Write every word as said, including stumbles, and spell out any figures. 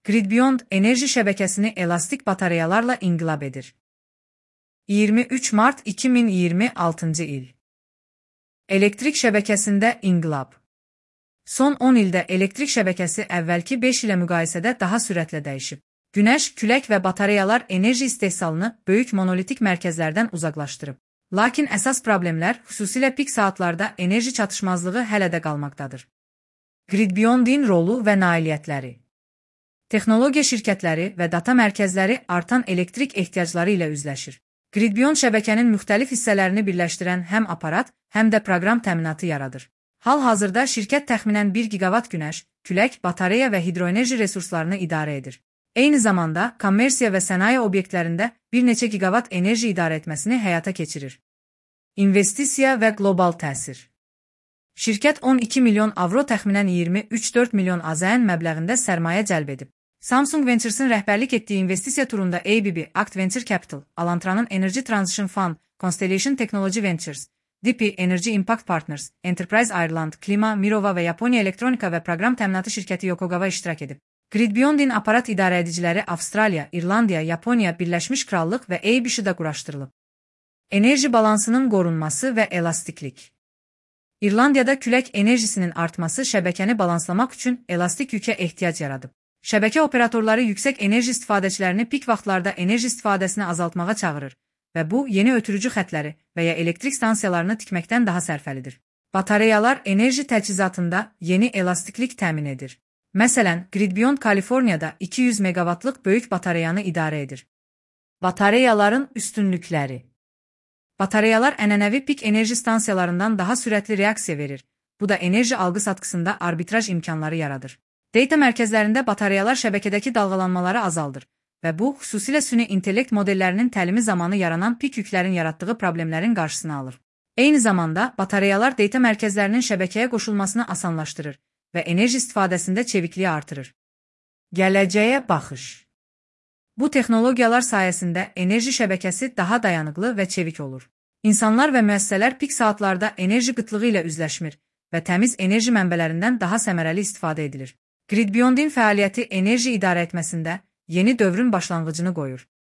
Gridbeyond enerji şəbəkəsini elastik batareyalarla inqilab edir. iyirmi üç mart iki min iyirmi altıncı il. Elektrik şəbəkəsində inqilab. Son on ildə elektrik şəbəkəsi əvvəlki beş ilə müqayisədə daha sürətlə dəyişib. Günəş, külək və batareyalar enerji istehsalını böyük monolitik mərkəzlərdən uzaqlaşdırıb. Lakin əsas problemlər, xüsusilə pik saatlarda enerji çatışmazlığı hələ də qalmaqdadır. Gridbeyond'in rolu və nailiyyətləri. Texnologiya şirkətləri və data mərkəzləri artan elektrik ehtiyacları ilə üzləşir. Gridbeyond şəbəkənin müxtəlif hissələrini birləşdirən həm aparat, həm də proqram təminatı yaradır. Hal-hazırda şirkət təxminən bir giqavat günəş, külək, batareya və hidroenerji resurslarını idarə edir. Eyni zamanda, kommersiya və sənaye obyektlərində bir neçə giqavat enerji idarə etməsini həyata keçirir. İnvestisiya və qlobal təsir. Şirkət on iki milyon avro təxminən iyirmi üç dörd milyon AZN məbləğində sərmayə cəlb edib. Samsung Ventures'ın rəhbərlik etdiyi investisiya turunda A B B, Act Venture Capital, Alantranın Energy Transition Fund, Constellation Technology Ventures, D P Energy Impact Partners, Enterprise Ireland, Klima, Mirova və Yaponiya Elektronika və Proqram Təminatı şirkəti Yokogawa iştirak edib. Gridbeyond'in aparat idarəediciləri Avstraliya, İrlandiya, Yaponiya, Birləşmiş Krallıq və A B Ş-da quraşdırılıb. Enerji balansının qorunması və elastiklik. İrlandiyada külək enerjisinin artması şəbəkəni balanslamaq üçün elastik yükə ehtiyac yaradıb. Şəbəkə operatorları yüksək enerji istifadəçilərini pik vaxtlarda enerji istifadəsini azaltmağa çağırır və bu, yeni ötürücü xətləri və ya elektrik stansiyalarını tikməkdən daha sərfəlidir. Batareyalar enerji təchizatında yeni elastiklik təmin edir. Məsələn, Gridbeyond Kaliforniyada iki yüz meqavatlıq böyük batareyanı idarə edir. Batareyaların üstünlükləri. Batareyalar ənənəvi pik enerji stansiyalarından daha sürətli reaksiya verir. Bu da enerji algı-satqısında arbitraj imkanları yaradır. Data mərkəzlərində batareyalar şəbəkədəki dalğalanmaları azaldır və bu, xüsusilə süni intellekt modellərinin təlimi zamanı yaranan pik yüklərin yaratdığı problemlərin qarşısını alır. Eyni zamanda, batareyalar data mərkəzlərinin şəbəkəyə qoşulmasını asanlaşdırır və enerji istifadəsində çevikliyi artırır. Gələcəyə baxış. Bu texnologiyalar sayəsində enerji şəbəkəsi daha dayanıqlı və çevik olur. İnsanlar və müəssisələr pik saatlarda enerji qıtlığı ilə üzləşmir və təmiz enerji mənbələrindən daha səmərəli istifadə edilir. Gridbeyond'in fəaliyyəti enerji idarə etməsində yeni dövrün başlanğıcını qoyur.